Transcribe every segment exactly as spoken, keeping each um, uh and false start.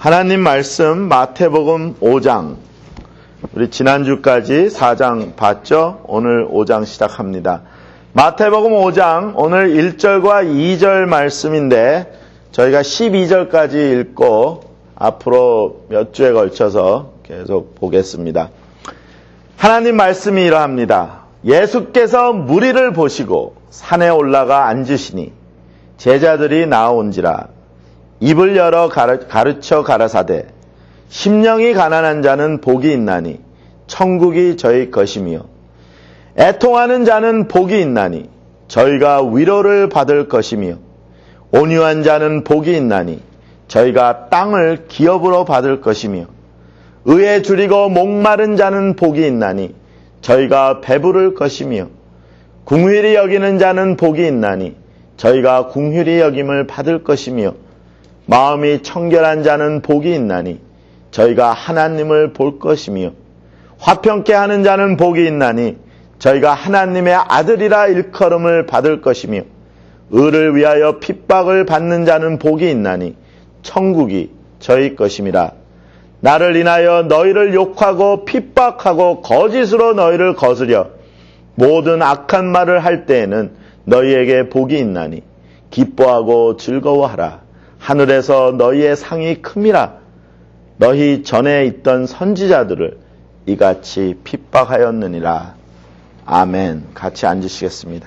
하나님 말씀 마태복음 오 장, 우리 지난주까지 사 장 봤죠? 오늘 오 장 시작합니다. 마태복음 오 장 오늘 일 절과 이 절 말씀인데 저희가 십이 절까지 읽고 앞으로 몇 주에 걸쳐서 계속 보겠습니다. 하나님 말씀이 이러합니다. 예수께서 무리를 보시고 산에 올라가 앉으시니 제자들이 나아온지라 입을 열어 가르쳐 가라사대 심령이 가난한 자는 복이 있나니 천국이 저희 것이며 애통하는 자는 복이 있나니 저희가 위로를 받을 것이며 온유한 자는 복이 있나니 저희가 땅을 기업으로 받을 것이며 의에 줄이고 목마른 자는 복이 있나니 저희가 배부를 것이며 궁휼히 여기는 자는 복이 있나니 저희가 궁휼히 여김을 받을 것이며 마음이 청결한 자는 복이 있나니 저희가 하나님을 볼 것이며 화평케 하는 자는 복이 있나니 저희가 하나님의 아들이라 일컬음을 받을 것이며 의를 위하여 핍박을 받는 자는 복이 있나니 천국이 저희 것임이라. 나를 인하여 너희를 욕하고 핍박하고 거짓으로 너희를 거스려 모든 악한 말을 할 때에는 너희에게 복이 있나니 기뻐하고 즐거워하라. 하늘에서 너희의 상이 큼이라. 너희 전에 있던 선지자들을 이같이 핍박하였느니라. 아멘. 같이 앉으시겠습니다.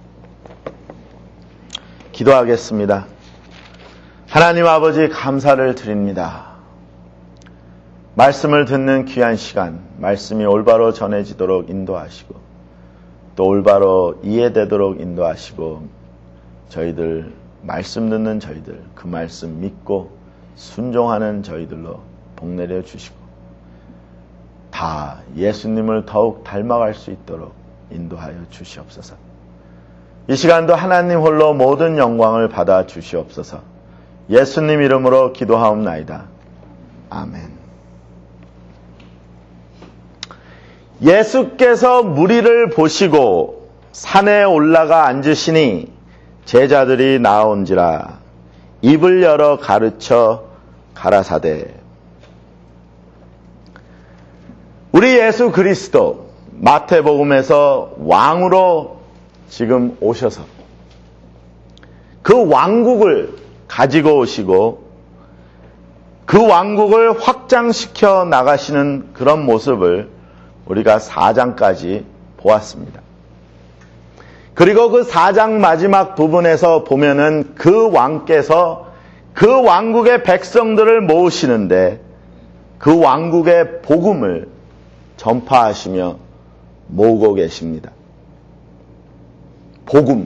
기도하겠습니다. 하나님 아버지 감사를 드립니다. 말씀을 듣는 귀한 시간, 말씀이 올바로 전해지도록 인도하시고 또 올바로 이해되도록 인도하시고 저희들 말씀 듣는 저희들 그 말씀 믿고 순종하는 저희들로 복내려 주시고 다 예수님을 더욱 닮아갈 수 있도록 인도하여 주시옵소서. 이 시간도 하나님 홀로 모든 영광을 받아 주시옵소서. 예수님 이름으로 기도하옵나이다. 아멘. 예수께서 무리를 보시고 산에 올라가 앉으시니 제자들이 나온지라 입을 열어 가르쳐 가라사대. 우리 예수 그리스도 마태복음에서 왕으로 지금 오셔서 그 왕국을 가지고 오시고 그 왕국을 확장시켜 나가시는 그런 모습을 우리가 사 장까지 보았습니다. 그리고 그 사 장 마지막 부분에서 보면은 그 왕께서 그 왕국의 백성들을 모으시는데 그 왕국의 복음을 전파하시며 모으고 계십니다. 복음.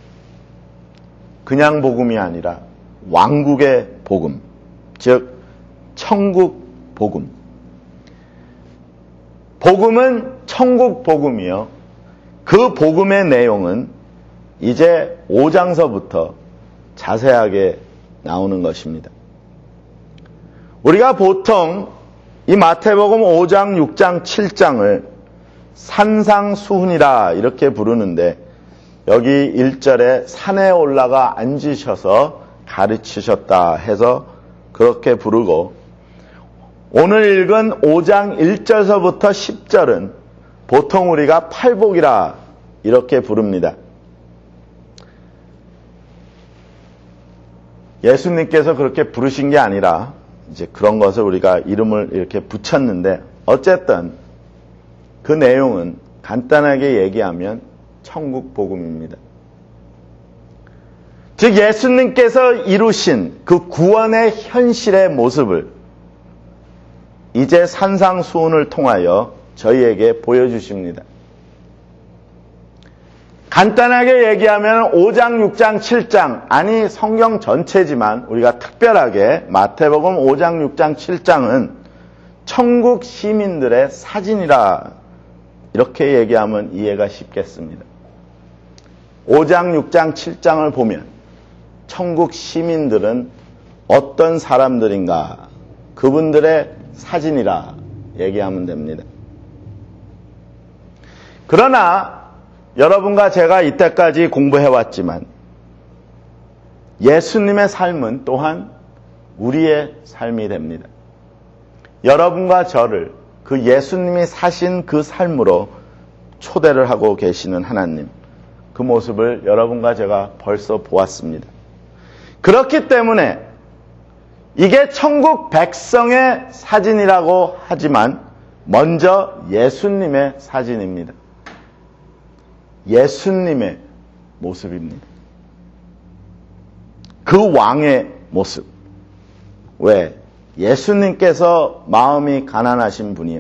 그냥 복음이 아니라 왕국의 복음. 즉, 천국 복음. 복음은 천국 복음이요. 그 복음의 내용은 이제 오 장서부터 자세하게 나오는 것입니다. 우리가 보통 이 마태복음 오 장, 육 장, 칠 장을 산상수훈이라 이렇게 부르는데 여기 일 절에 산에 올라가 앉으셔서 가르치셨다 해서 그렇게 부르고 오늘 읽은 오 장 일 절서부터 십 절은 보통 우리가 팔복이라 이렇게 부릅니다. 예수님께서 그렇게 부르신 게 아니라 이제 그런 것을 우리가 이름을 이렇게 붙였는데 어쨌든 그 내용은 간단하게 얘기하면 천국 복음입니다. 즉 예수님께서 이루신 그 구원의 현실의 모습을 이제 산상수훈을 통하여 저희에게 보여주십니다. 간단하게 얘기하면 오 장, 육 장, 칠 장, 아니 성경 전체지만 우리가 특별하게 마태복음 오 장, 육 장, 칠 장은 천국 시민들의 사진이라 이렇게 얘기하면 이해가 쉽겠습니다. 오 장, 육 장, 칠 장을 보면 천국 시민들은 어떤 사람들인가 그분들의 사진이라 얘기하면 됩니다. 그러나 여러분과 제가 이때까지 공부해왔지만 예수님의 삶은 또한 우리의 삶이 됩니다. 여러분과 저를 그 예수님이 사신 그 삶으로 초대를 하고 계시는 하나님, 그 모습을 여러분과 제가 벌써 보았습니다. 그렇기 때문에 이게 천국 백성의 사진이라고 하지만 먼저 예수님의 사진입니다. 예수님의 모습입니다. 그 왕의 모습. 왜? 예수님께서 마음이 가난하신 분이요.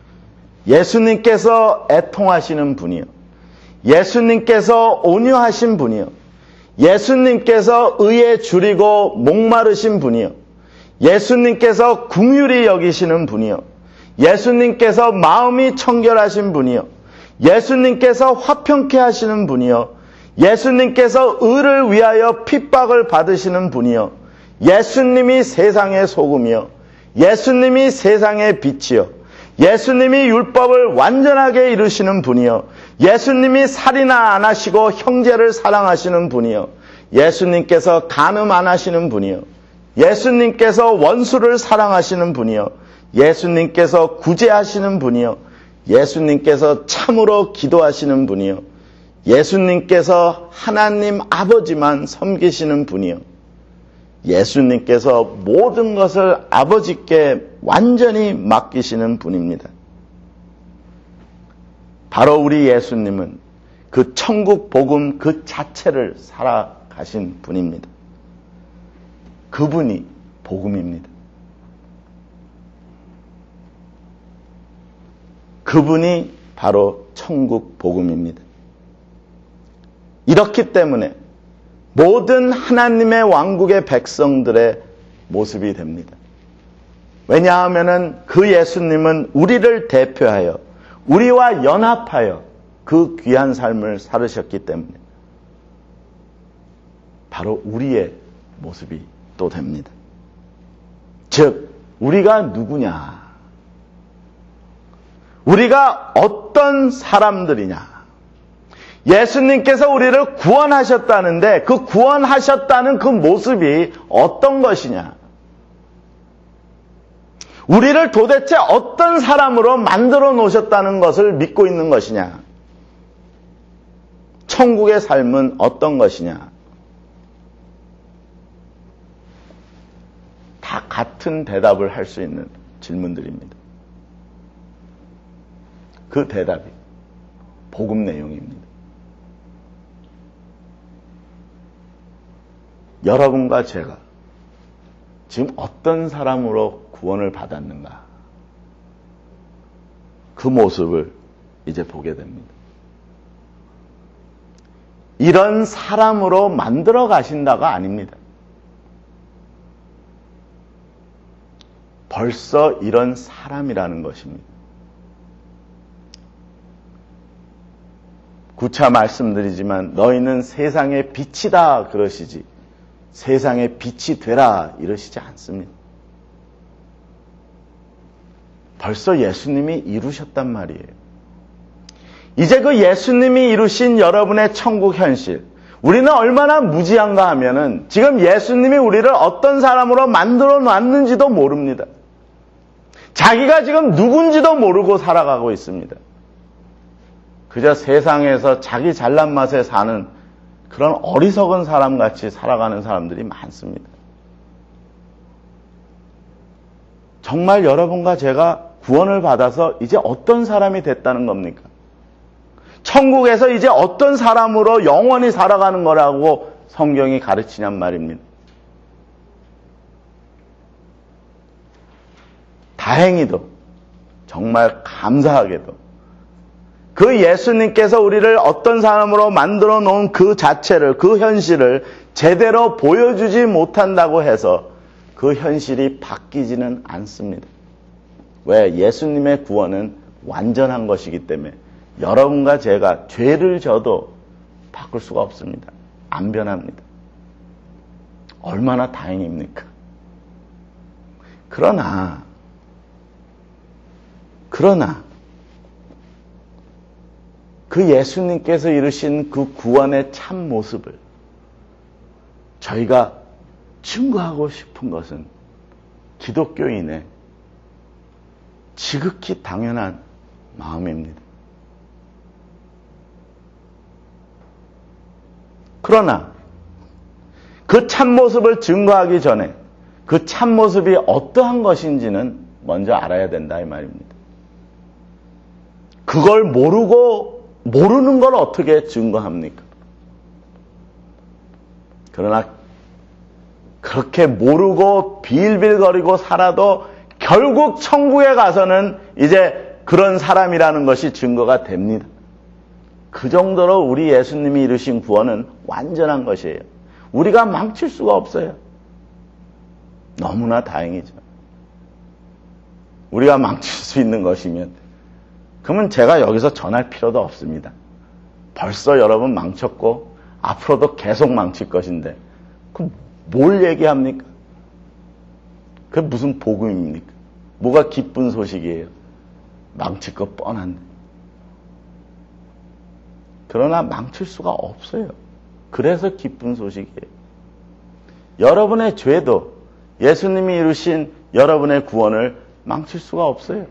예수님께서 애통하시는 분이요. 예수님께서 온유하신 분이요. 예수님께서 의에 줄이고 목마르신 분이요. 예수님께서 긍휼히 여기시는 분이요. 예수님께서 마음이 청결하신 분이요. 예수님께서 화평케 하시는 분이요. 예수님께서 의를 위하여 핍박을 받으시는 분이요. 예수님이 세상의 소금이요. 예수님이 세상의 빛이요. 예수님이 율법을 완전하게 이루시는 분이요. 예수님이 살인아 안 하시고 형제를 사랑하시는 분이요. 예수님께서 간음 안 하시는 분이요. 예수님께서 원수를 사랑하시는 분이요. 예수님께서 구제하시는 분이요. 예수님께서 참으로 기도하시는 분이요. 예수님께서 하나님 아버지만 섬기시는 분이요. 예수님께서 모든 것을 아버지께 완전히 맡기시는 분입니다. 바로 우리 예수님은 그 천국 복음 그 자체를 살아가신 분입니다. 그분이 복음입니다. 그분이 바로 천국 복음입니다. 이렇기 때문에 모든 하나님의 왕국의 백성들의 모습이 됩니다. 왜냐하면 그 예수님은 우리를 대표하여 우리와 연합하여 그 귀한 삶을 살으셨기 때문에 바로 우리의 모습이 또 됩니다. 즉, 우리가 누구냐? 우리가 어떤 사람들이냐? 예수님께서 우리를 구원하셨다는데 그 구원하셨다는 그 모습이 어떤 것이냐? 우리를 도대체 어떤 사람으로 만들어 놓으셨다는 것을 믿고 있는 것이냐? 천국의 삶은 어떤 것이냐? 다 같은 대답을 할 수 있는 질문들입니다. 그 대답이 복음 내용입니다. 여러분과 제가 지금 어떤 사람으로 구원을 받았는가? 그 모습을 이제 보게 됩니다. 이런 사람으로 만들어 가신다가 아닙니다. 벌써 이런 사람이라는 것입니다. 구차 말씀드리지만 너희는 세상의 빛이다 그러시지 세상의 빛이 되라 이러시지 않습니다. 벌써 예수님이 이루셨단 말이에요. 이제 그 예수님이 이루신 여러분의 천국 현실, 우리는 얼마나 무지한가 하면은 지금 예수님이 우리를 어떤 사람으로 만들어 놨는지도 모릅니다. 자기가 지금 누군지도 모르고 살아가고 있습니다. 그저 세상에서 자기 잘난 맛에 사는 그런 어리석은 사람같이 살아가는 사람들이 많습니다. 정말 여러분과 제가 구원을 받아서 이제 어떤 사람이 됐다는 겁니까? 천국에서 이제 어떤 사람으로 영원히 살아가는 거라고 성경이 가르치냔 말입니다. 다행히도 정말 감사하게도 그 예수님께서 우리를 어떤 사람으로 만들어 놓은 그 자체를, 그 현실을 제대로 보여주지 못한다고 해서 그 현실이 바뀌지는 않습니다. 왜? 예수님의 구원은 완전한 것이기 때문에 여러분과 제가 죄를 져도 바꿀 수가 없습니다. 안 변합니다. 얼마나 다행입니까? 그러나, 그러나, 그 예수님께서 이루신 그 구원의 참 모습을 저희가 증거하고 싶은 것은 기독교인의 지극히 당연한 마음입니다. 그러나 그 참모습을 증거하기 전에 그 참모습이 어떠한 것인지는 먼저 알아야 된다 이 말입니다. 그걸 모르고 모르는 걸 어떻게 증거합니까? 그러나 그렇게 모르고 빌빌거리고 살아도 결국 천국에 가서는 이제 그런 사람이라는 것이 증거가 됩니다. 그 정도로 우리 예수님이 이루신 구원은 완전한 것이에요. 우리가 망칠 수가 없어요. 너무나 다행이죠. 우리가 망칠 수 있는 것이면 그러면 제가 여기서 전할 필요도 없습니다. 벌써 여러분 망쳤고 앞으로도 계속 망칠 것인데 그럼 뭘 얘기합니까? 그게 무슨 복음입니까? 뭐가 기쁜 소식이에요? 망칠 거 뻔한데. 그러나 망칠 수가 없어요. 그래서 기쁜 소식이에요. 여러분의 죄도 예수님이 이루신 여러분의 구원을 망칠 수가 없어요.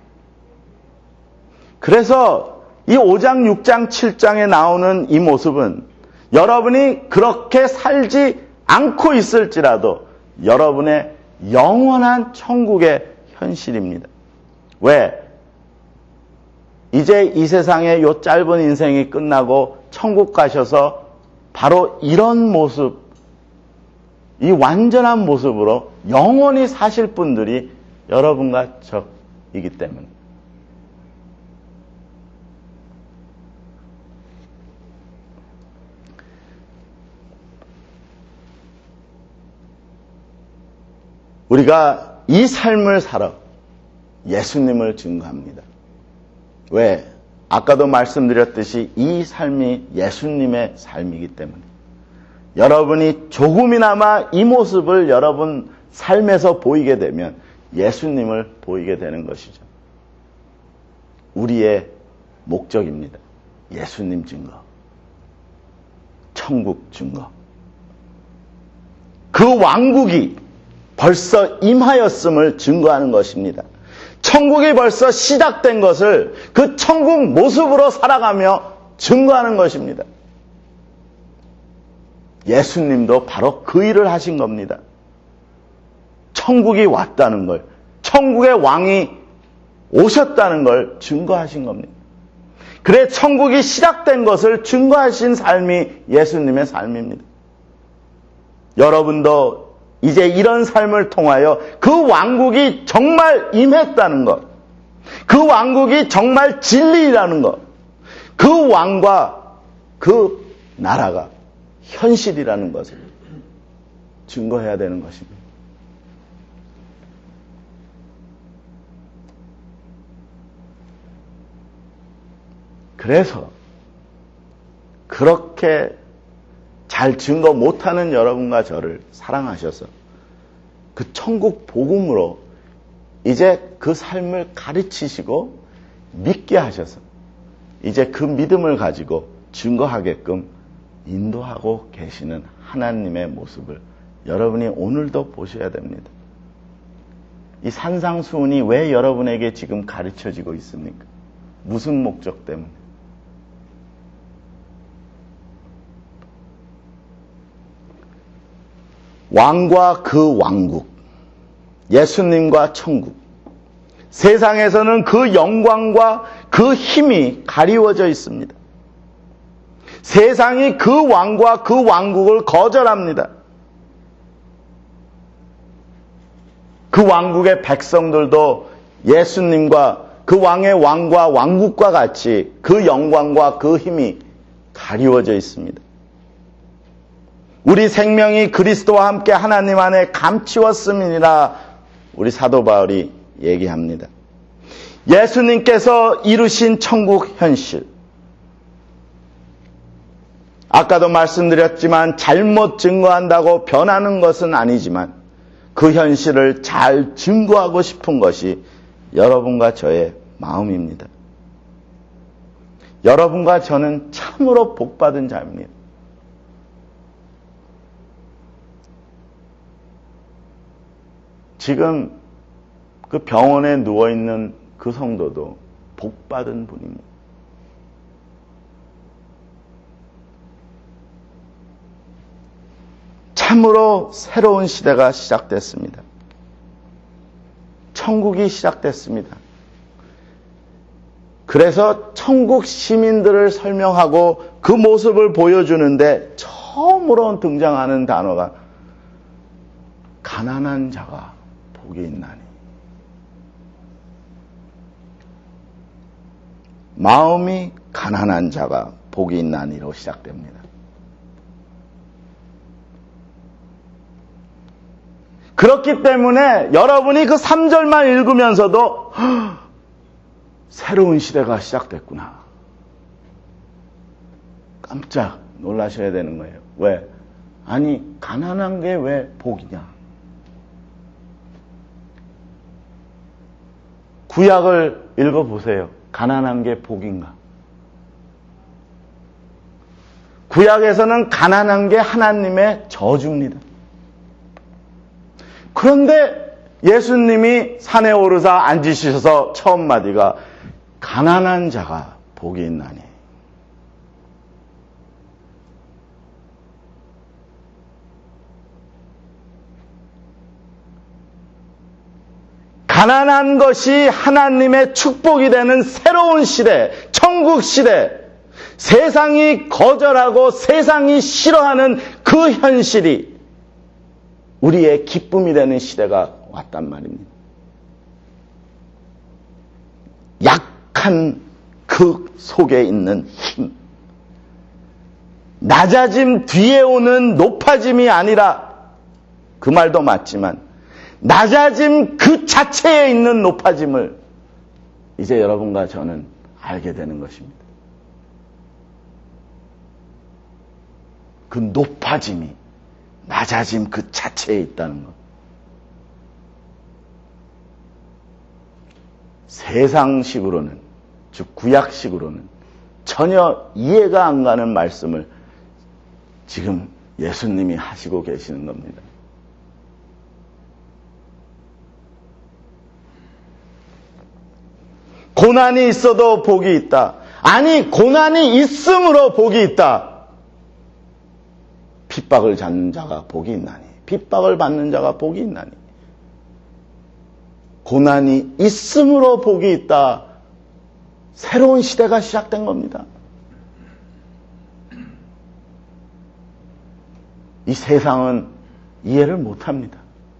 그래서 이 오 장, 육 장, 칠 장에 나오는 이 모습은 여러분이 그렇게 살지 않고 있을지라도 여러분의 영원한 천국의 현실입니다. 왜? 이제 이 세상의 요 짧은 인생이 끝나고 천국 가셔서 바로 이런 모습, 이 완전한 모습으로 영원히 사실 분들이 여러분과 저이기 때문에. 우리가 이 삶을 살아 예수님을 증거합니다. 왜? 아까도 말씀드렸듯이 이 삶이 예수님의 삶이기 때문에 여러분이 조금이나마 이 모습을 여러분 삶에서 보이게 되면 예수님을 보이게 되는 것이죠. 우리의 목적입니다. 예수님 증거, 천국 증거. 그 왕국이 벌써 임하였음을 증거하는 것입니다. 천국이 벌써 시작된 것을 그 천국 모습으로 살아가며 증거하는 것입니다. 예수님도 바로 그 일을 하신 겁니다. 천국이 왔다는 걸, 천국의 왕이 오셨다는 걸 증거하신 겁니다. 그래 천국이 시작된 것을 증거하신 삶이 예수님의 삶입니다. 여러분도 이제 이런 삶을 통하여 그 왕국이 정말 임했다는 것, 그 왕국이 정말 진리라는 것, 그 왕과 그 나라가 현실이라는 것을 증거해야 되는 것입니다. 그래서 그렇게 잘 증거 못하는 여러분과 저를 사랑하셔서 그 천국 복음으로 이제 그 삶을 가르치시고 믿게 하셔서 이제 그 믿음을 가지고 증거하게끔 인도하고 계시는 하나님의 모습을 여러분이 오늘도 보셔야 됩니다. 이 산상수훈이 왜 여러분에게 지금 가르쳐지고 있습니까? 무슨 목적 때문에? 왕과 그 왕국, 예수님과 천국, 세상에서는 그 영광과 그 힘이 가리워져 있습니다. 세상이 그 왕과 그 왕국을 거절합니다. 그 왕국의 백성들도 예수님과 그 왕의 왕과 왕국과 같이 그 영광과 그 힘이 가리워져 있습니다. 우리 생명이 그리스도와 함께 하나님 안에 감추었음이니라 우리 사도 바울이 얘기합니다. 예수님께서 이루신 천국 현실, 아까도 말씀드렸지만 잘못 증거한다고 변하는 것은 아니지만 그 현실을 잘 증거하고 싶은 것이 여러분과 저의 마음입니다. 여러분과 저는 참으로 복받은 자입니다. 지금 그 병원에 누워있는 그 성도도 복받은 분입니다. 참으로 새로운 시대가 시작됐습니다. 천국이 시작됐습니다. 그래서 천국 시민들을 설명하고 그 모습을 보여주는데 처음으로 등장하는 단어가 가난한 자가 복이 있나니. 마음이 가난한 자가 복이 있나니로 시작됩니다. 그렇기 때문에 여러분이 그 삼 절만 읽으면서도 새로운 시대가 시작됐구나. 깜짝 놀라셔야 되는 거예요. 왜? 아니, 가난한 게 왜 복이냐? 구약을 읽어보세요. 가난한 게 복인가? 구약에서는 가난한 게 하나님의 저주입니다. 그런데 예수님이 산에 오르사 앉으셔서 처음 마디가 가난한 자가 복이 있나니. 가난한 것이 하나님의 축복이 되는 새로운 시대, 천국 시대, 세상이 거절하고 세상이 싫어하는 그 현실이 우리의 기쁨이 되는 시대가 왔단 말입니다. 약한 그 속에 있는 힘, 낮아짐 뒤에 오는 높아짐이 아니라, 그 말도 맞지만 낮아짐 그 자체에 있는 높아짐을 이제 여러분과 저는 알게 되는 것입니다. 그 높아짐이 낮아짐 그 자체에 있다는 것. 세상식으로는, 즉 구약식으로는 전혀 이해가 안 가는 말씀을 지금 예수님이 하시고 계시는 겁니다. 고난이 있어도 복이 있다. 아니, 고난이 있음으로 복이 있다. 핍박을 받는 자가 복이 있나니. 핍박을 받는 자가 복이 있나니. 고난이 있음으로 복이 있다. 새로운 시대가 시작된 겁니다. 이 세상은 이해를 못합니다.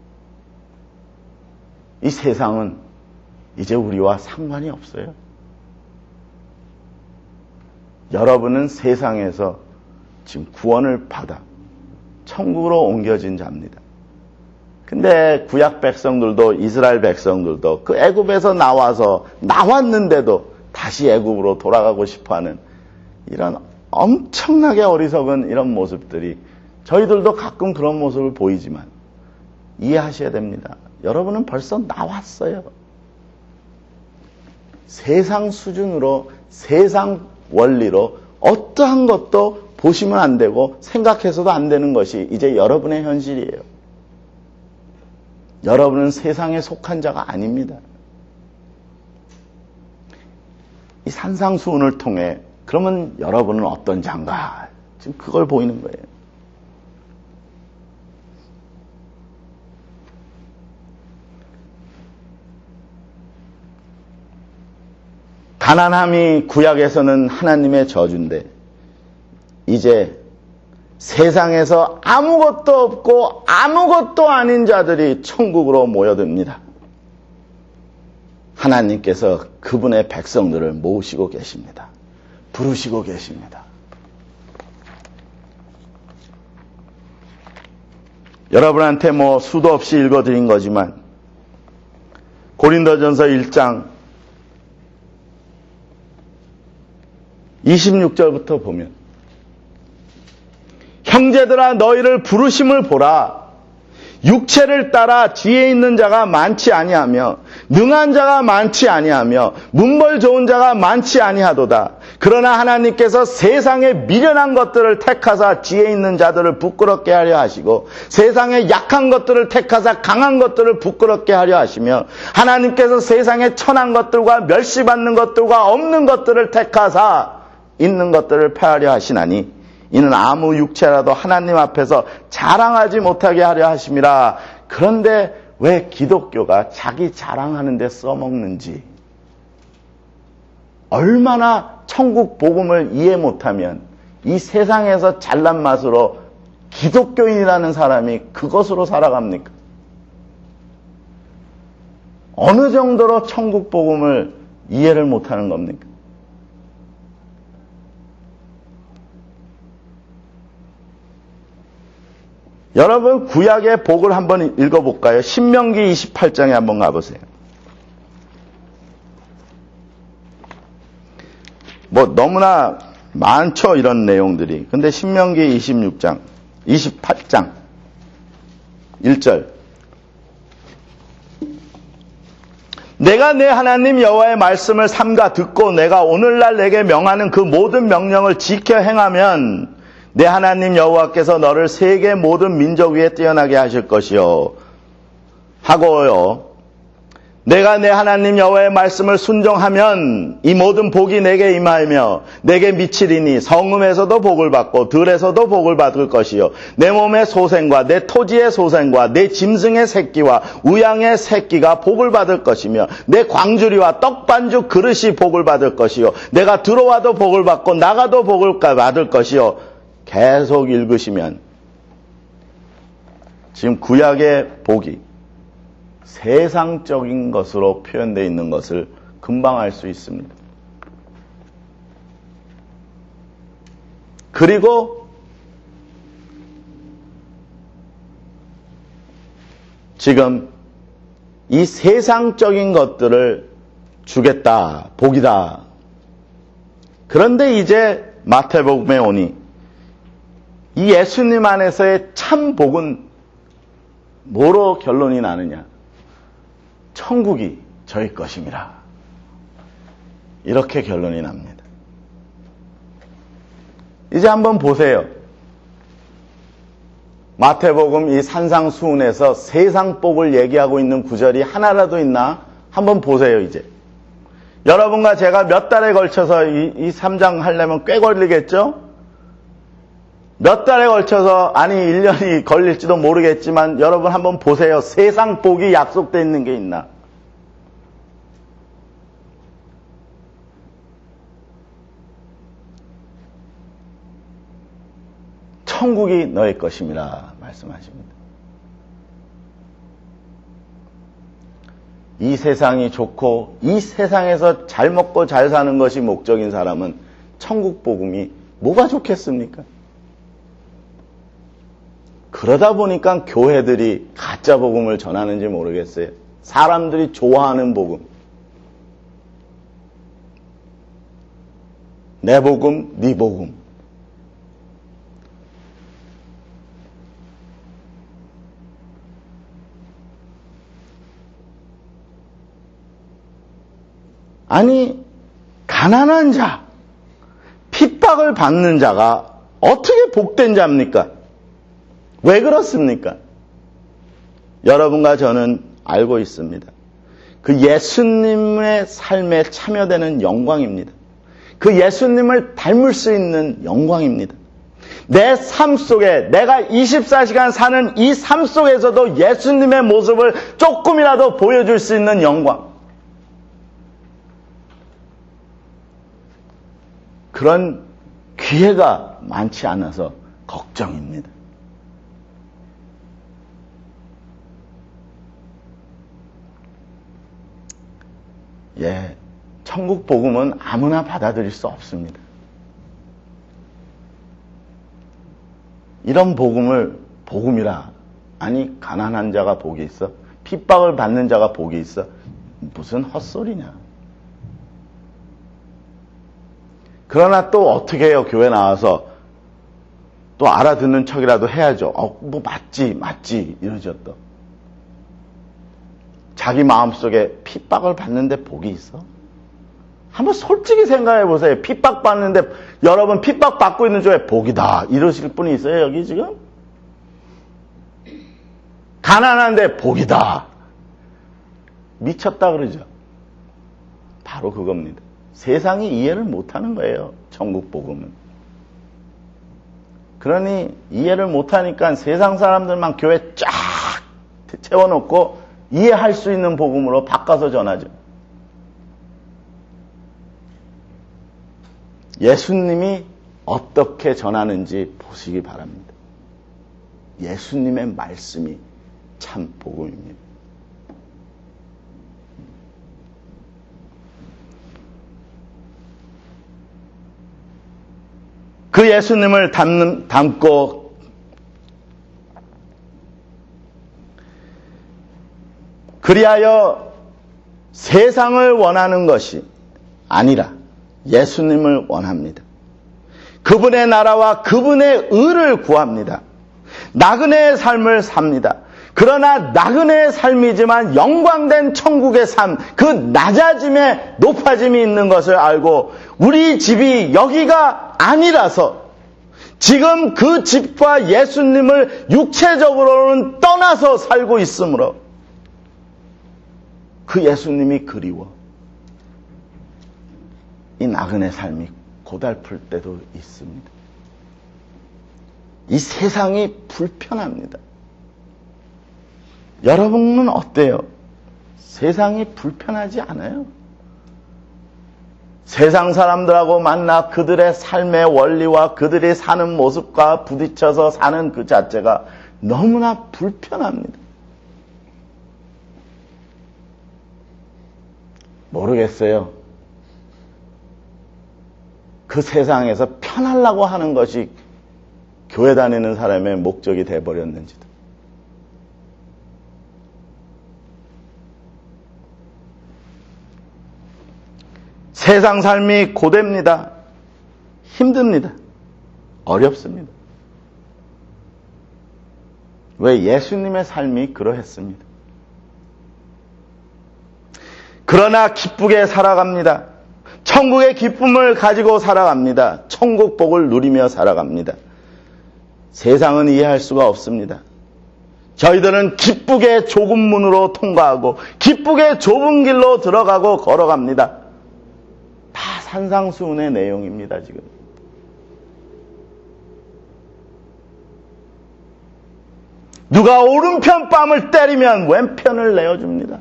이 세상은 이제 우리와 상관이 없어요. 여러분은 세상에서 지금 구원을 받아 천국으로 옮겨진 자입니다. 근데 구약 백성들도 이스라엘 백성들도 그 애굽에서 나와서 나왔는데도 다시 애굽으로 돌아가고 싶어하는 이런 엄청나게 어리석은 이런 모습들이 저희들도 가끔 그런 모습을 보이지만 이해하셔야 됩니다. 여러분은 벌써 나왔어요. 세상 수준으로 세상 원리로 어떠한 것도 보시면 안 되고 생각해서도 안 되는 것이 이제 여러분의 현실이에요. 여러분은 세상에 속한 자가 아닙니다. 이 산상수훈을 통해 그러면 여러분은 어떤 자인가? 지금 그걸 보이는 거예요. 가난함이 구약에서는 하나님의 저주인데 이제 세상에서 아무것도 없고 아무것도 아닌 자들이 천국으로 모여듭니다. 하나님께서 그분의 백성들을 모으시고 계십니다. 부르시고 계십니다. 여러분한테 뭐 수도 없이 읽어드린 거지만 고린도전서 일 장 이십육 절부터 보면 형제들아 너희를 부르심을 보라. 육체를 따라 지혜 있는 자가 많지 아니하며 능한 자가 많지 아니하며 문벌 좋은 자가 많지 아니하도다. 그러나 하나님께서 세상의 미련한 것들을 택하사 지혜 있는 자들을 부끄럽게 하려 하시고 세상의 약한 것들을 택하사 강한 것들을 부끄럽게 하려 하시며 하나님께서 세상의 천한 것들과 멸시받는 것들과 없는 것들을 택하사 있는 것들을 폐하려 하시나니 이는 아무 육체라도 하나님 앞에서 자랑하지 못하게 하려 하심이라. 그런데 왜 기독교가 자기 자랑하는 데 써먹는지, 얼마나 천국 복음을 이해 못하면 이 세상에서 잘난 맛으로 기독교인이라는 사람이 그것으로 살아갑니까? 어느 정도로 천국 복음을 이해를 못하는 겁니까? 여러분, 구약의 복을 한번 읽어볼까요? 신명기 이십팔 장에 한번 가보세요. 뭐 너무나 많죠, 이런 내용들이. 근데 신명기 이십육 장, 이십팔 장 일 절. 내가 내 하나님 여호와의 말씀을 삼가 듣고 내가 오늘날 내게 명하는 그 모든 명령을 지켜 행하면 내 하나님 여호와께서 너를 세계 모든 민족 위에 뛰어나게 하실 것이요. 하고요. 내가 내 하나님 여호와의 말씀을 순종하면 이 모든 복이 내게 임하며 내게 미치리니 성읍에서도 복을 받고 들에서도 복을 받을 것이요. 내 몸의 소생과 내 토지의 소생과 내 짐승의 새끼와 우양의 새끼가 복을 받을 것이며 내 광주리와 떡반죽 그릇이 복을 받을 것이요. 내가 들어와도 복을 받고 나가도 복을 받을 것이요. 계속 읽으시면 지금 구약의 복이 세상적인 것으로 표현되어 있는 것을 금방 알 수 있습니다. 그리고 지금 이 세상적인 것들을 주겠다, 복이다. 그런데 이제 마태복음에 오니 이 예수님 안에서의 참 복은 뭐로 결론이 나느냐? 천국이 저희 것입니다. 이렇게 결론이 납니다. 이제 한번 보세요. 마태복음 이 산상수훈에서 세상 복을 얘기하고 있는 구절이 하나라도 있나? 한번 보세요, 이제. 여러분과 제가 몇 달에 걸쳐서 이, 이 삼 장 하려면 꽤 걸리겠죠? 몇 달에 걸쳐서, 아니 일 년이 걸릴지도 모르겠지만 여러분 한번 보세요. 세상 복이 약속되어 있는 게 있나? 천국이 너의 것임이라 말씀하십니다. 이 세상이 좋고 이 세상에서 잘 먹고 잘 사는 것이 목적인 사람은 천국 복음이 뭐가 좋겠습니까? 그러다 보니까 교회들이 가짜 복음을 전하는지 모르겠어요. 사람들이 좋아하는 복음. 내 복음, 네 복음. 아니, 가난한 자, 핍박을 받는 자가 어떻게 복된 자입니까? 왜 그렇습니까? 여러분과 저는 알고 있습니다. 그 예수님의 삶에 참여되는 영광입니다. 그 예수님을 닮을 수 있는 영광입니다. 내 삶 속에 내가 이십사 시간 사는 이 삶 속에서도 예수님의 모습을 조금이라도 보여줄 수 있는 영광. 그런 기회가 많지 않아서 걱정입니다. 예, 천국 복음은 아무나 받아들일 수 없습니다. 이런 복음을 복음이라, 아니 가난한 자가 복이 있어? 핍박을 받는 자가 복이 있어? 무슨 헛소리냐. 그러나 또 어떻게 해요? 교회 나와서 또 알아듣는 척이라도 해야죠. 어, 뭐 맞지 맞지 이러죠. 또 자기 마음속에 핍박을 받는데 복이 있어? 한번 솔직히 생각해 보세요. 핍박받는데 여러분 핍박받고 있는 중에 복이다 이러실 분이 있어요 여기 지금? 가난한데 복이다 미쳤다 그러죠. 바로 그겁니다. 세상이 이해를 못하는 거예요. 천국 복음은. 그러니 이해를 못하니까 세상 사람들만 교회 쫙 채워놓고 이해할 수 있는 복음으로 바꿔서 전하죠. 예수님이 어떻게 전하는지 보시기 바랍니다. 예수님의 말씀이 참 복음입니다. 그 예수님을 담는, 담고 그리하여 세상을 원하는 것이 아니라 예수님을 원합니다. 그분의 나라와 그분의 의를 구합니다. 나그네의 삶을 삽니다. 그러나 나그네의 삶이지만 영광된 천국의 삶, 그 낮아짐에 높아짐이 있는 것을 알고 우리 집이 여기가 아니라서 지금 그 집과 예수님을 육체적으로는 떠나서 살고 있으므로 그 예수님이 그리워 이 나그네 삶이 고달플 때도 있습니다. 이 세상이 불편합니다. 여러분은 어때요? 세상이 불편하지 않아요? 세상 사람들하고 만나 그들의 삶의 원리와 그들이 사는 모습과 부딪혀서 사는 그 자체가 너무나 불편합니다. 모르겠어요. 그 세상에서 편하려고 하는 것이 교회 다니는 사람의 목적이 돼버렸는지도. 세상 삶이 고됩니다. 힘듭니다. 어렵습니다. 왜? 예수님의 삶이 그러했습니다. 그러나 기쁘게 살아갑니다. 천국의 기쁨을 가지고 살아갑니다. 천국 복을 누리며 살아갑니다. 세상은 이해할 수가 없습니다. 저희들은 기쁘게 좁은 문으로 통과하고 기쁘게 좁은 길로 들어가고 걸어갑니다. 다 산상수훈의 내용입니다, 지금. 누가 오른편 뺨을 때리면 왼편을 내어줍니다.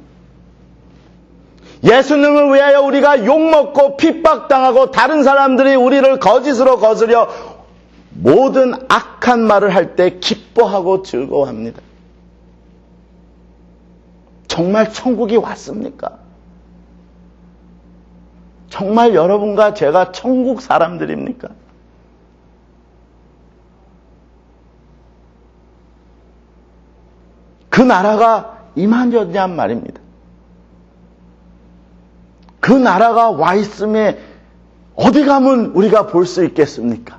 예수님을 위하여 우리가 욕먹고 핍박당하고 다른 사람들이 우리를 거짓으로 거스려 모든 악한 말을 할 때 기뻐하고 즐거워합니다. 정말 천국이 왔습니까? 정말 여러분과 제가 천국 사람들입니까? 그 나라가 임하느냐는 말입니다. 그 나라가 와 있음에 어디 가면 우리가 볼 수 있겠습니까?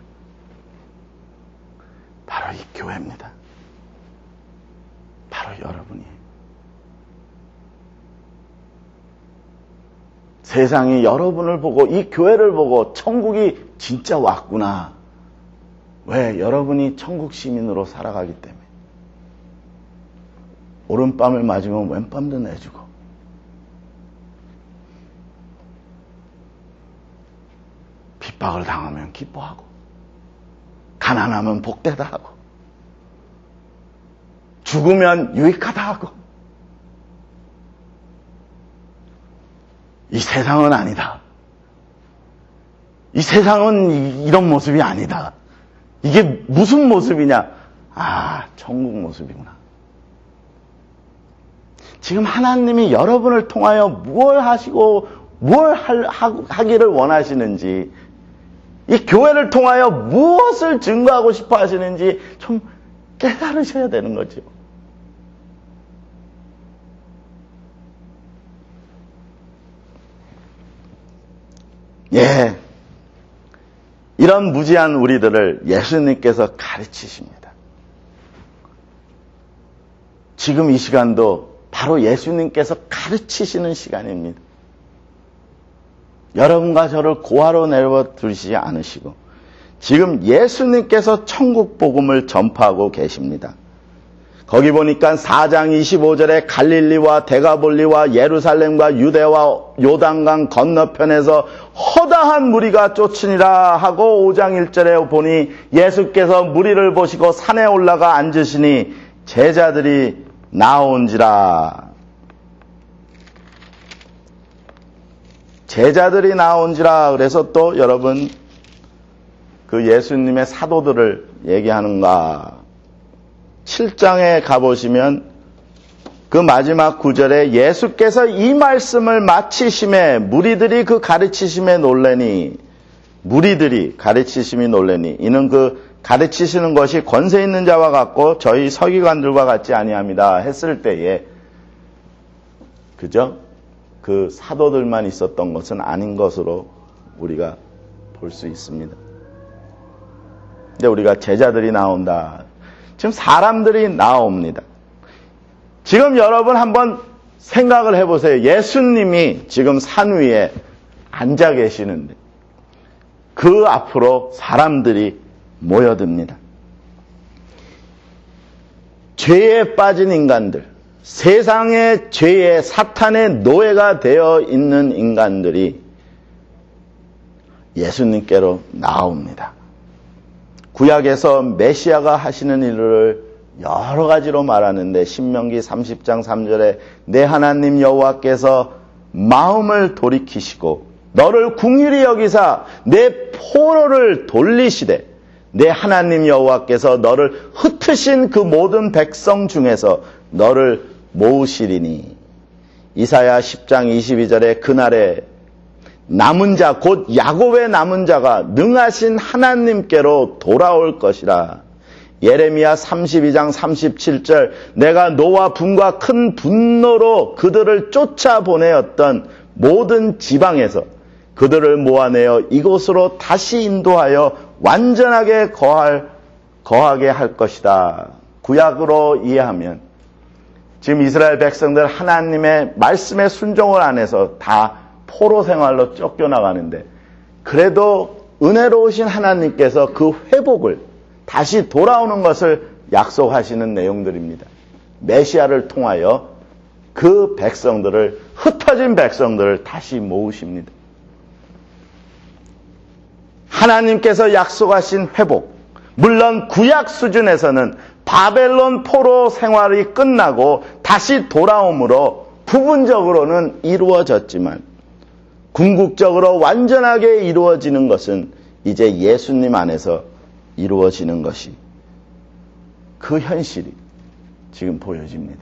바로 이 교회입니다. 바로 여러분이에요. 세상이 여러분을 보고 이 교회를 보고 천국이 진짜 왔구나. 왜? 여러분이 천국 시민으로 살아가기 때문에. 오른뺨을 맞으면 왼뺨도 내주고 핍박을 당하면 기뻐하고 가난하면 복되다 하고 죽으면 유익하다 하고 이 세상은 아니다. 이 세상은 이런 모습이 아니다. 이게 무슨 모습이냐? 아, 천국 모습이구나. 지금 하나님이 여러분을 통하여 무엇을 하시고 뭘 하기를 원하시는지, 이 교회를 통하여 무엇을 증거하고 싶어 하시는지 좀 깨달으셔야 되는 거죠. 예, 이런 무지한 우리들을 예수님께서 가르치십니다. 지금 이 시간도 바로 예수님께서 가르치시는 시간입니다. 여러분과 저를 고아로 내버려두시지 않으시고 지금 예수님께서 천국 복음을 전파하고 계십니다. 거기 보니까 사 장 이십오 절에 갈릴리와 데가볼리와 예루살렘과 유대와 요단강 건너편에서 허다한 무리가 쫓으니라 하고 오 장 일 절에 보니 예수께서 무리를 보시고 산에 올라가 앉으시니 제자들이 나온지라. 제자들이 나온지라. 그래서 또 여러분 그 예수님의 사도들을 얘기하는가. 칠 장에 가보시면 그 마지막 구절에 예수께서 이 말씀을 마치심에 무리들이 그 가르치심에 놀래니 무리들이 가르치심이 놀래니 이는 그 가르치시는 것이 권세 있는 자와 같고 저희 서기관들과 같지 아니함이다 했을 때에 그죠? 그 사도들만 있었던 것은 아닌 것으로 우리가 볼 수 있습니다. 근데 우리가 제자들이 나온다. 지금 사람들이 나옵니다. 지금 여러분 한번 생각을 해보세요. 예수님이 지금 산 위에 앉아 계시는데 그 앞으로 사람들이 모여듭니다. 죄에 빠진 인간들, 세상의 죄에 사탄의 노예가 되어 있는 인간들이 예수님께로 나옵니다. 구약에서 메시아가 하시는 일을 여러 가지로 말하는데 신명기 삼십 장 삼 절에 내 하나님 여호와께서 마음을 돌이키시고 너를 긍휼히 여기사 내 포로를 돌리시되 내 하나님 여호와께서 너를 흩으신 그 모든 백성 중에서 너를 모으시리니. 이사야 십 장 이십이 절에 그날에 남은 자 곧 야곱의 남은 자가 능하신 하나님께로 돌아올 것이라. 예레미야 삼십이 장 삼십칠 절 내가 노와 분과 큰 분노로 그들을 쫓아보내었던 모든 지방에서 그들을 모아내어 이곳으로 다시 인도하여 완전하게 거할, 거하게 할 것이다. 구약으로 이해하면 지금 이스라엘 백성들 하나님의 말씀에 순종을 안 해서 다 포로 생활로 쫓겨나가는데 그래도 은혜로우신 하나님께서 그 회복을 다시 돌아오는 것을 약속하시는 내용들입니다. 메시아를 통하여 그 백성들을 흩어진 백성들을 다시 모으십니다. 하나님께서 약속하신 회복, 물론 구약 수준에서는 바벨론 포로 생활이 끝나고 다시 돌아옴으로 부분적으로는 이루어졌지만 궁극적으로 완전하게 이루어지는 것은 이제 예수님 안에서 이루어지는 것이 그 현실이 지금 보여집니다.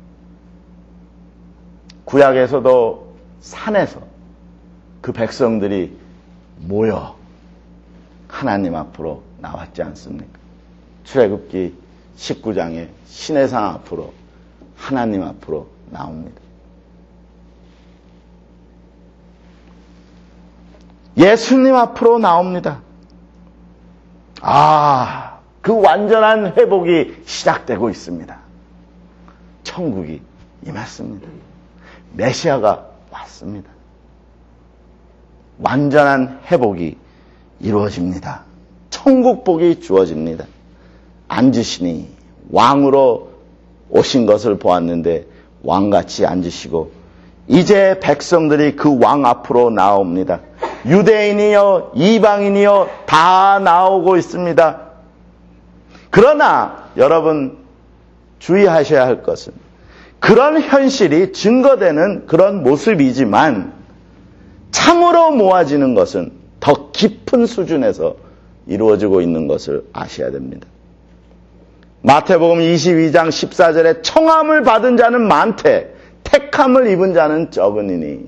구약에서도 산에서 그 백성들이 모여 하나님 앞으로 나왔지 않습니까? 출애굽기 십구 장에 시내산 앞으로 하나님 앞으로 나옵니다. 예수님 앞으로 나옵니다. 아, 그 완전한 회복이 시작되고 있습니다. 천국이 임했습니다. 메시아가 왔습니다. 완전한 회복이 이루어집니다. 천국복이 주어집니다. 앉으시니 왕으로 오신 것을 보았는데 왕같이 앉으시고 이제 백성들이 그 왕 앞으로 나옵니다. 유대인이요 이방인이요 다 나오고 있습니다. 그러나 여러분 주의하셔야 할 것은 그런 현실이 증거되는 그런 모습이지만 참으로 모아지는 것은 더 깊은 수준에서 이루어지고 있는 것을 아셔야 됩니다. 마태복음 이십이 장 십사 절에 청함을 받은 자는 많되 택함을 입은 자는 적으니니.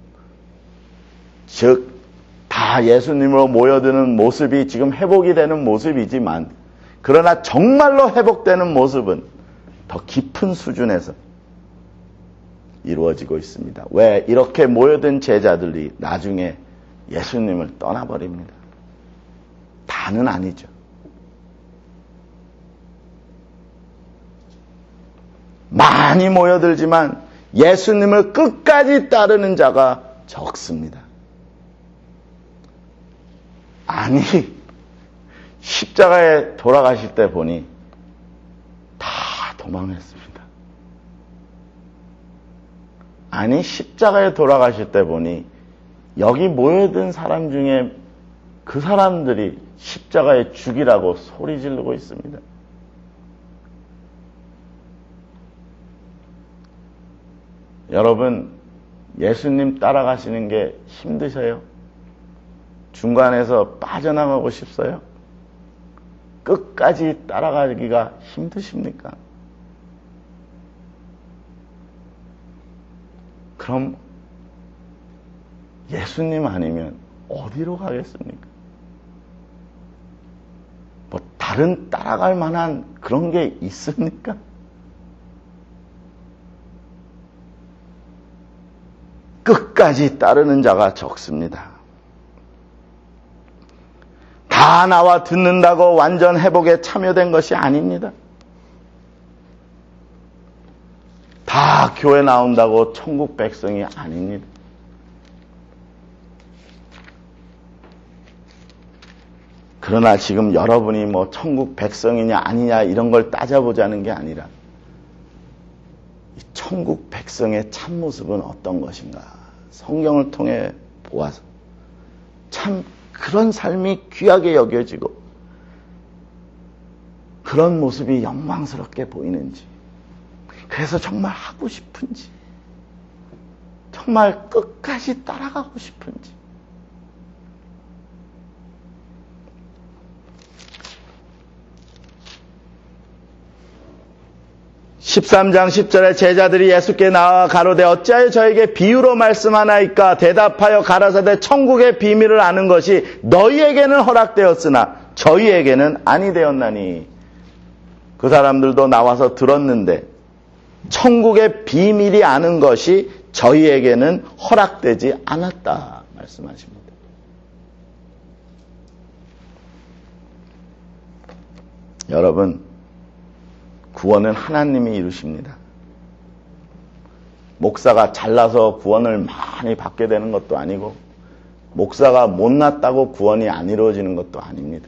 즉 다 예수님으로 모여드는 모습이 지금 회복이 되는 모습이지만 그러나 정말로 회복되는 모습은 더 깊은 수준에서 이루어지고 있습니다. 왜? 이렇게 모여든 제자들이 나중에 예수님을 떠나버립니다. 다는 아니죠. 많이 모여들지만 예수님을 끝까지 따르는 자가 적습니다. 아니, 십자가에 돌아가실 때 보니 다 도망했습니다. 아니, 십자가에 돌아가실 때 보니 여기 모여든 사람 중에 그 사람들이 십자가에 죽이라고 소리 지르고 있습니다. 여러분, 예수님 따라가시는 게 힘드셔요? 중간에서 빠져나가고 싶어요? 끝까지 따라가기가 힘드십니까? 그럼 예수님 아니면 어디로 가겠습니까? 뭐 다른 따라갈 만한 그런 게 있습니까? 끝까지 따르는 자가 적습니다. 다 나와 듣는다고 완전 회복에 참여된 것이 아닙니다. 다 교회 나온다고 천국 백성이 아닙니다. 그러나 지금 여러분이 뭐 천국 백성이냐 아니냐 이런 걸 따져보자는 게 아니라 이 천국 백성의 참모습은 어떤 것인가 성경을 통해 보아서 참 그런 삶이 귀하게 여겨지고 그런 모습이 영광스럽게 보이는지 그래서 정말 하고 싶은지 정말 끝까지 따라가고 싶은지 십삼 장 십 절에 제자들이 예수께 나와 가로되 어찌하여 저에게 비유로 말씀하나이까 대답하여 가라사대 천국의 비밀을 아는 것이 너희에게는 허락되었으나 저희에게는 아니 되었나니. 그 사람들도 나와서 들었는데 천국의 비밀이 아는 것이 저희에게는 허락되지 않았다 말씀하십니다. 여러분, 구원은 하나님이 이루십니다. 목사가 잘나서 구원을 많이 받게 되는 것도 아니고 목사가 못났다고 구원이 안 이루어지는 것도 아닙니다.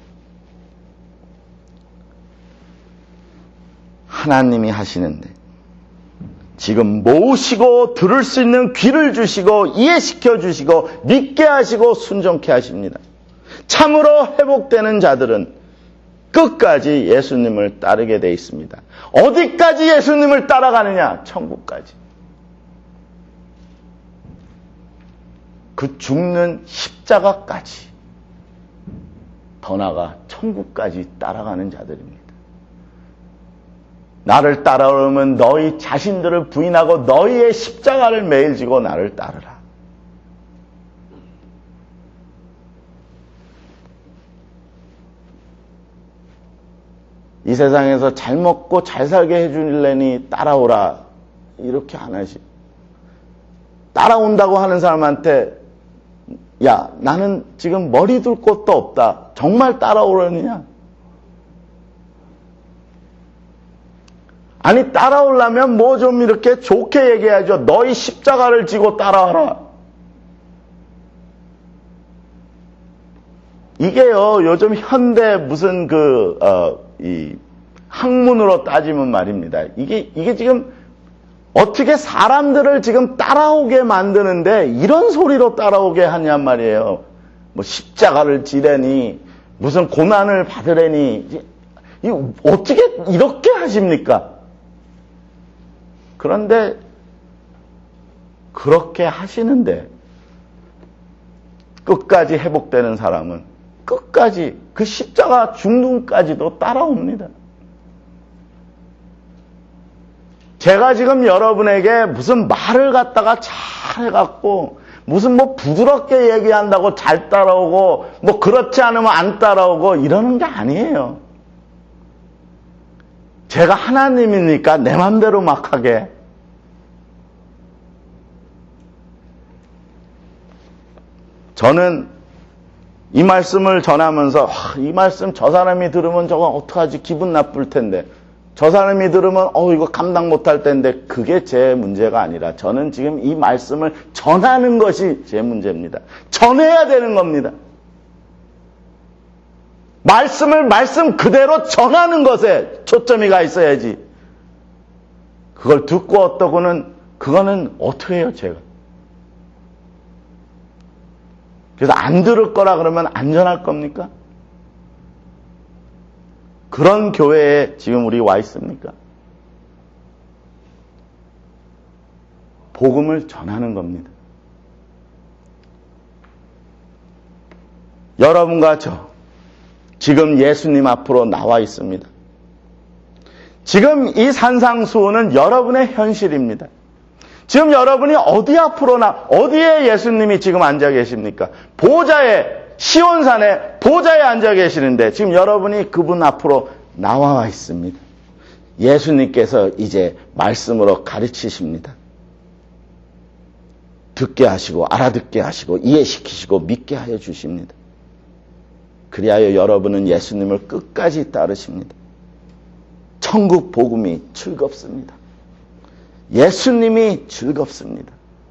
하나님이 하시는데 지금 모시고 들을 수 있는 귀를 주시고 이해시켜 주시고 믿게 하시고 순종케 하십니다. 참으로 회복되는 자들은 끝까지 예수님을 따르게 돼 있습니다. 어디까지 예수님을 따라가느냐? 천국까지. 그 죽는 십자가까지. 더 나아가 천국까지 따라가는 자들입니다. 나를 따라오면 너희 자신들을 부인하고 너희의 십자가를 매일 지고 나를 따르라. 이 세상에서 잘 먹고 잘 살게 해주려니 따라오라 이렇게 안 하시. 따라온다고 하는 사람한테 야 나는 지금 머리 둘 곳도 없다. 정말 따라오려느냐? 아니 따라오려면 뭐 좀 이렇게 좋게 얘기해야죠. 너희 십자가를 지고 따라와라. 이게요 요즘 현대 무슨 그 어, 이 학문으로 따지면 말입니다. 이게 이게 지금 어떻게 사람들을 지금 따라오게 만드는데 이런 소리로 따라오게 하냔 말이에요. 뭐 십자가를 지래니 무슨 고난을 받으래니 이 어떻게 이렇게 하십니까? 그런데 그렇게 하시는데 끝까지 회복되는 사람은 끝까지 그 십자가 죽음까지도 따라옵니다. 제가 지금 여러분에게 무슨 말을 갖다가 잘 해갖고 무슨 뭐 부드럽게 얘기한다고 잘 따라오고 뭐 그렇지 않으면 안 따라오고 이러는 게 아니에요. 제가 하나님이니까 내 맘대로 막 하게. 저는 이 말씀을 전하면서 이 말씀 저 사람이 들으면 저거 어떡하지 기분 나쁠 텐데 저 사람이 들으면 어 이거 감당 못할 텐데 그게 제 문제가 아니라 저는 지금 이 말씀을 전하는 것이 제 문제입니다. 전해야 되는 겁니다. 말씀을 말씀 그대로 전하는 것에 초점이 가 있어야지. 그걸 듣고 어떠고는 그거는 어떻게 해요, 제가. 그래서 안 들을 거라 그러면 안전할 겁니까? 그런 교회에 지금 우리 와 있습니까? 복음을 전하는 겁니다. 여러분과 저 지금 예수님 앞으로 나와 있습니다. 지금 이 산상수훈은 여러분의 현실입니다. 지금 여러분이 어디 앞으로 나, 어디에 예수님이 지금 앉아 계십니까? 보좌에, 시온산에 보좌에 앉아 계시는데 지금 여러분이 그분 앞으로 나와 있습니다. 예수님께서 이제 말씀으로 가르치십니다. 듣게 하시고 알아듣게 하시고 이해시키시고 믿게 하여 주십니다. 그리하여 여러분은 예수님을 끝까지 따르십니다. 천국 복음이 즐겁습니다. 예수님이 즐겁습니다.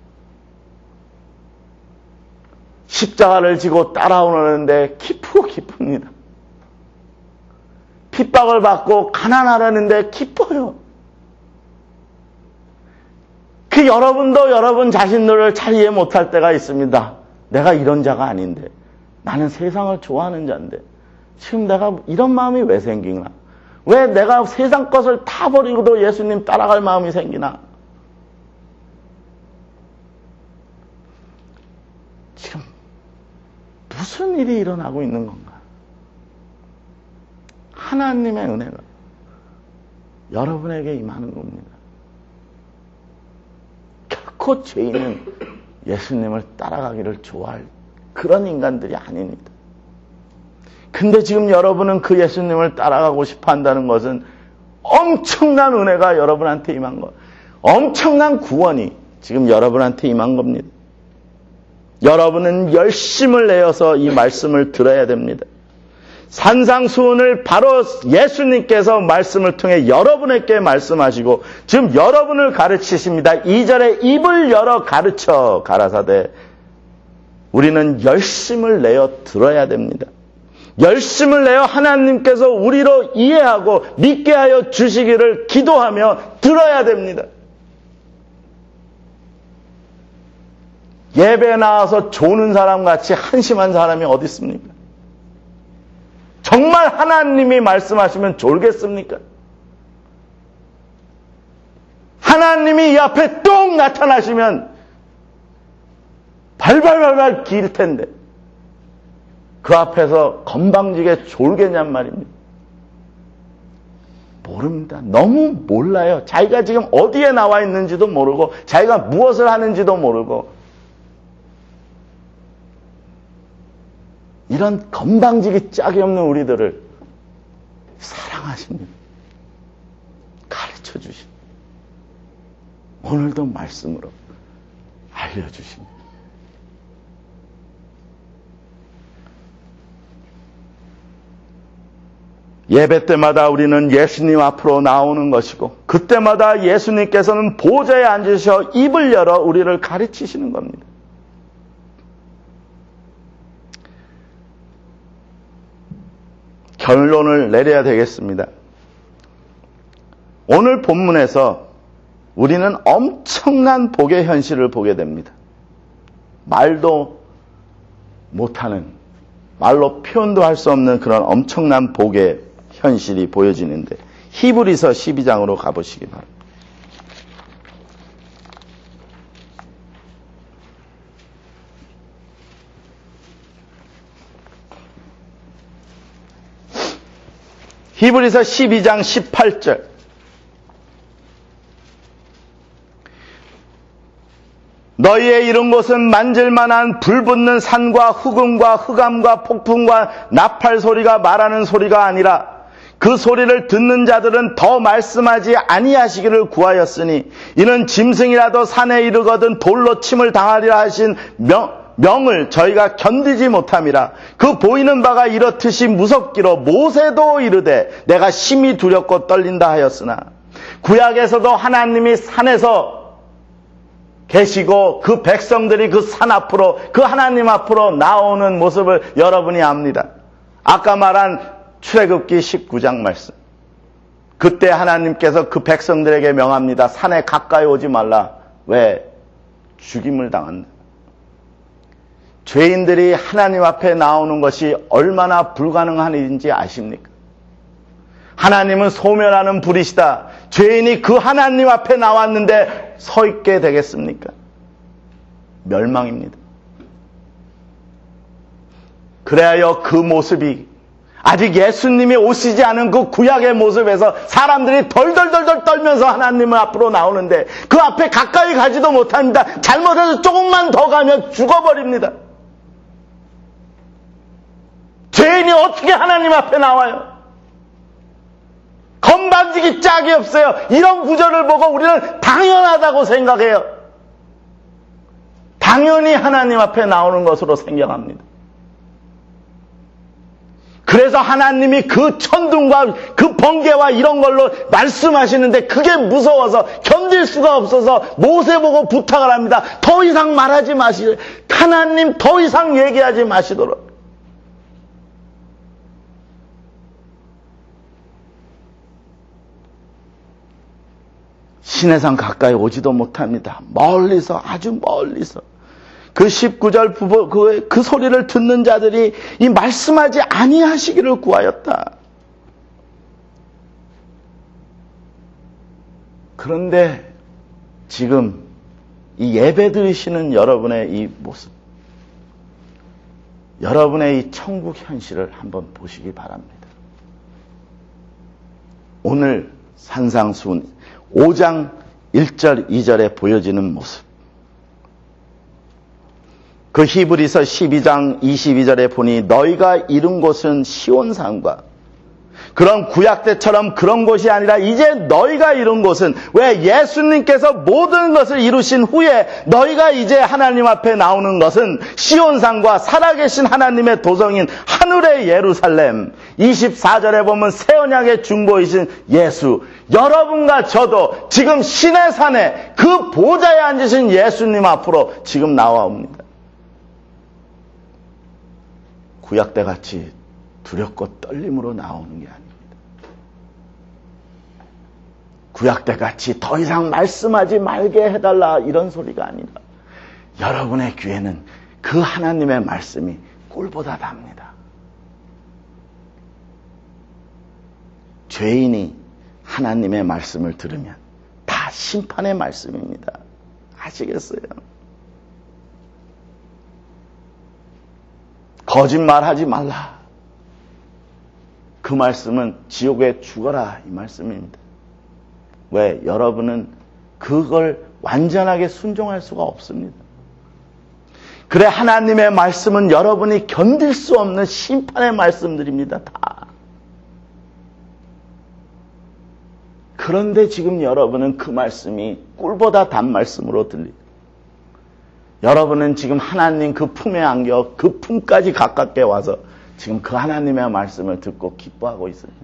십자가를 지고 따라오는데 기쁘고 기쁩니다. 핍박을 받고 가난하려는데 기뻐요. 그 여러분도 여러분 자신들을 잘 이해 못할 때가 있습니다. 내가 이런 자가 아닌데, 나는 세상을 좋아하는 자인데 지금 내가 이런 마음이 왜 생기나? 왜 내가 세상 것을 다 버리고도 예수님 따라갈 마음이 생기나? 지금 무슨 일이 일어나고 있는 건가? 하나님의 은혜가 여러분에게 임하는 겁니다. 결코 죄인은 예수님을 따라가기를 좋아할 그런 인간들이 아닙니다. 근데 지금 여러분은 그 예수님을 따라가고 싶어 한다는 것은 엄청난 은혜가 여러분한테 임한 것, 엄청난 구원이 지금 여러분한테 임한 겁니다. 여러분은 열심을 내어서 이 말씀을 들어야 됩니다. 산상수훈을 바로 예수님께서 말씀을 통해 여러분에게 말씀하시고 지금 여러분을 가르치십니다. 이 절에 입을 열어 가르쳐 가라사대 우리는 열심을 내어 들어야 됩니다. 열심을 내어 하나님께서 우리로 이해하고 믿게 하여 주시기를 기도하며 들어야 됩니다. 예배에 나와서 조는 사람같이 한심한 사람이 어디 있습니까? 정말 하나님이 말씀하시면 졸겠습니까? 하나님이 이 앞에 똥 나타나시면 발발발발 길 텐데 그 앞에서 건방지게 졸겠냔 말입니다. 모릅니다. 너무 몰라요. 자기가 지금 어디에 나와 있는지도 모르고 자기가 무엇을 하는지도 모르고 이런 건방지기 짝이 없는 우리들을 사랑하십니다. 가르쳐 주십니다. 오늘도 말씀으로 알려주십니다. 예배 때마다 우리는 예수님 앞으로 나오는 것이고 그때마다 예수님께서는 보좌에 앉으셔 입을 열어 우리를 가르치시는 겁니다. 결론을 내려야 되겠습니다. 오늘 본문에서 우리는 엄청난 복의 현실을 보게 됩니다. 말도 못하는, 말로 표현도 할 수 없는 그런 엄청난 복의 현실이 보여지는데 히브리서 십이 장으로 가보시기 바랍니다. 히브리서 십이 장 십팔 절 너희의 이른 곳은 만질만한 불붙는 산과 흑음과 흑암과 폭풍과 나팔 소리가 말하는 소리가 아니라 그 소리를 듣는 자들은 더 말씀하지 아니하시기를 구하였으니 이는 짐승이라도 산에 이르거든 돌로 침을 당하리라 하신 명 명을 저희가 견디지 못함이라. 그 보이는 바가 이렇듯이 무섭기로 모세도 이르되 내가 심히 두렵고 떨린다 하였으나 구약에서도 하나님이 산에서 계시고 그 백성들이 그 산 앞으로 그 하나님 앞으로 나오는 모습을 여러분이 압니다. 아까 말한 출애굽기 십구 장 말씀. 그때 하나님께서 그 백성들에게 명합니다. 산에 가까이 오지 말라. 왜? 죽임을 당한다. 죄인들이 하나님 앞에 나오는 것이 얼마나 불가능한 일인지 아십니까? 하나님은 소멸하는 불이시다. 죄인이 그 하나님 앞에 나왔는데 서 있게 되겠습니까? 멸망입니다. 그래야 그 모습이 아직 예수님이 오시지 않은 그 구약의 모습에서 사람들이 덜덜덜덜 떨면서 하나님을 앞으로 나오는데 그 앞에 가까이 가지도 못합니다. 잘못해서 조금만 더 가면 죽어버립니다. 죄인이 어떻게 하나님 앞에 나와요? 건방지기 짝이 없어요. 이런 구절을 보고 우리는 당연하다고 생각해요. 당연히 하나님 앞에 나오는 것으로 생각합니다. 그래서 하나님이 그 천둥과 그 번개와 이런 걸로 말씀하시는데 그게 무서워서 견딜 수가 없어서 모세 보고 부탁을 합니다. 더 이상 말하지 마시도록. 하나님 더 이상 얘기하지 마시도록. 시내산 가까이 오지도 못합니다. 멀리서, 아주 멀리서. 그 십구 절 부부, 그, 그 소리를 듣는 자들이 이 말씀하지 아니하시기를 구하였다. 그런데 지금 이 예배 드리시는 여러분의 이 모습, 여러분의 이 천국 현실을 한번 보시기 바랍니다. 오늘 산상수훈 오 장 일 절 이 절에 보여지는 모습. 그 히브리서 십이 장 이십이 절에 보니 너희가 이룬 곳은 시온산과 그런 구약 때처럼 그런 곳이 아니라 이제 너희가 이룬 곳은 왜 예수님께서 모든 것을 이루신 후에 너희가 이제 하나님 앞에 나오는 것은 시온산과 살아계신 하나님의 도성인 하늘의 예루살렘. 이십사 절에 보면 새 언약의 중보이신 예수. 여러분과 저도 지금 시내산에 그 보좌에 앉으신 예수님 앞으로 지금 나와옵니다. 구약 때 같이 두렵고 떨림으로 나오는 게 아닙니다. 구약 때 같이 더 이상 말씀하지 말게 해달라 이런 소리가 아니라 여러분의 귀에는 그 하나님의 말씀이 꿀보다 답니다. 죄인이 하나님의 말씀을 들으면 다 심판의 말씀입니다. 아시겠어요? 거짓말하지 말라. 그 말씀은 지옥에 죽어라 이 말씀입니다. 왜? 여러분은 그걸 완전하게 순종할 수가 없습니다. 그래 하나님의 말씀은 여러분이 견딜 수 없는 심판의 말씀들입니다. 다. 그런데 지금 여러분은 그 말씀이 꿀보다 단 말씀으로 들립니다. 여러분은 지금 하나님 그 품에 안겨 그 품까지 가깝게 와서 지금 그 하나님의 말씀을 듣고 기뻐하고 있습니다.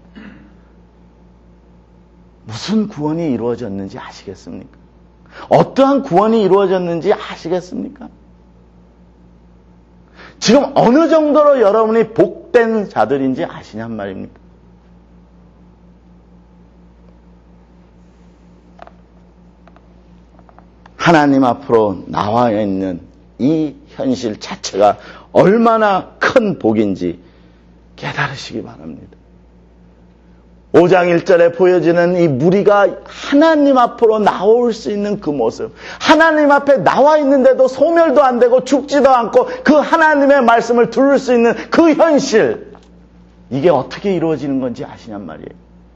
무슨 구원이 이루어졌는지 아시겠습니까? 어떠한 구원이 이루어졌는지 아시겠습니까? 지금 어느 정도로 여러분이 복된 자들인지 아시냔 말입니다. 하나님 앞으로 나와 있는 이 현실 자체가 얼마나 큰 복인지 깨달으시기 바랍니다. 오 장 일 절에 보여지는 이 무리가 하나님 앞으로 나올 수 있는 그 모습, 하나님 앞에 나와 있는데도 소멸도 안 되고 죽지도 않고 그 하나님의 말씀을 들을 수 있는 그 현실, 이게 어떻게 이루어지는 건지 아시냔 말이에요.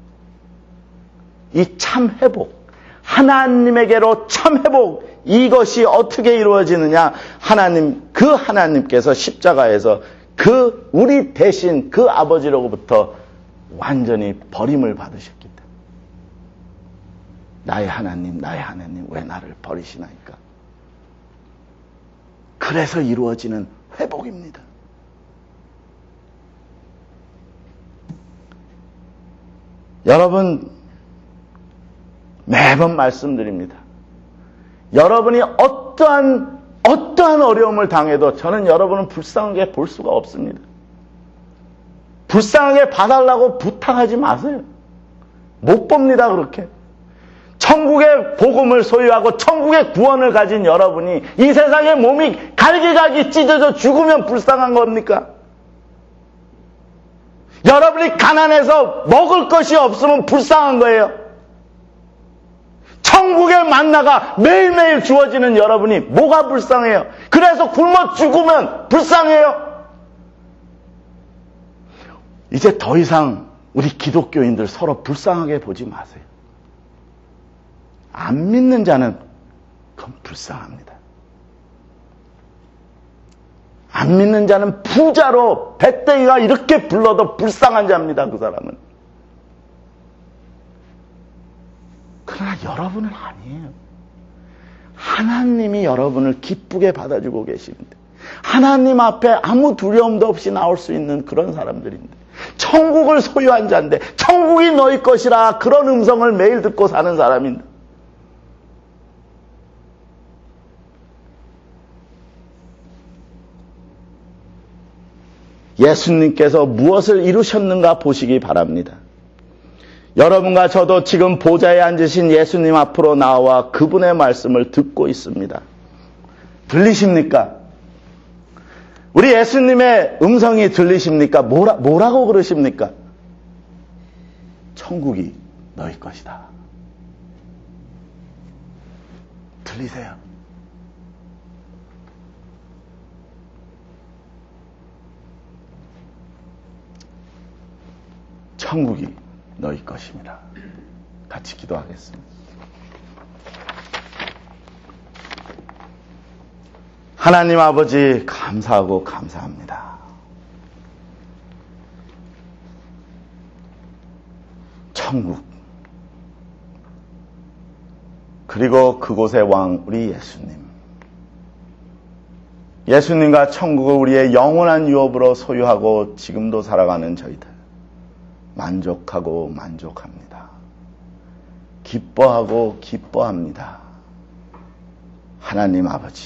이 참 회복, 하나님에게로 참 회복, 이것이 어떻게 이루어지느냐? 하나님, 그 하나님께서 십자가에서 그 우리 대신 그 아버지로부터 완전히 버림을 받으셨기 때문에. 나의 하나님, 나의 하나님, 왜 나를 버리시나이까? 그래서 이루어지는 회복입니다. 여러분, 매번 말씀드립니다. 여러분이 어떠한, 어떠한 어려움을 당해도 저는 여러분을 불쌍하게 볼 수가 없습니다. 불쌍하게 봐달라고 부탁하지 마세요. 못 봅니다, 그렇게. 천국의 복음을 소유하고 천국의 구원을 가진 여러분이 이 세상의 몸이 갈기갈기 찢어져 죽으면 불쌍한 겁니까? 여러분이 가난해서 먹을 것이 없으면 불쌍한 거예요. 천국의 만나가 매일매일 주어지는 여러분이 뭐가 불쌍해요? 그래서 굶어 죽으면 불쌍해요? 이제 더 이상 우리 기독교인들 서로 불쌍하게 보지 마세요. 안 믿는 자는 그건 불쌍합니다. 안 믿는 자는 부자로 배때기가 이렇게 불러도 불쌍한 자입니다. 그 사람은. 그러나 여러분은 아니에요. 하나님이 여러분을 기쁘게 받아주고 계시는데, 하나님 앞에 아무 두려움도 없이 나올 수 있는 그런 사람들인데, 천국을 소유한 자인데, 천국이 너희 것이라 그런 음성을 매일 듣고 사는 사람인데, 예수님께서 무엇을 이루셨는가 보시기 바랍니다. 여러분과 저도 지금 보좌에 앉으신 예수님 앞으로 나와 그분의 말씀을 듣고 있습니다. 들리십니까? 우리 예수님의 음성이 들리십니까? 뭐라, 뭐라고 그러십니까? 천국이 너희 것이다. 들리세요? 천국이 너희 것입니다. 같이 기도하겠습니다. 하나님 아버지, 감사하고 감사합니다. 천국, 그리고 그곳의 왕 우리 예수님, 예수님과 천국을 우리의 영원한 유업으로 소유하고 지금도 살아가는 저희들 만족하고 만족합니다. 기뻐하고 기뻐합니다. 하나님 아버지,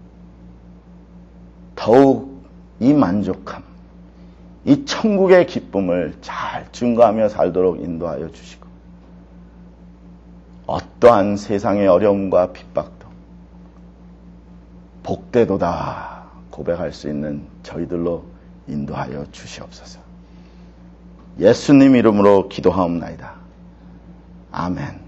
더욱 이 만족함, 이 천국의 기쁨을 잘 증거하며 살도록 인도하여 주시고, 어떠한 세상의 어려움과 핍박도 복되도다 고백할 수 있는 저희들로 인도하여 주시옵소서. 예수님 이름으로 기도하옵나이다. 아멘.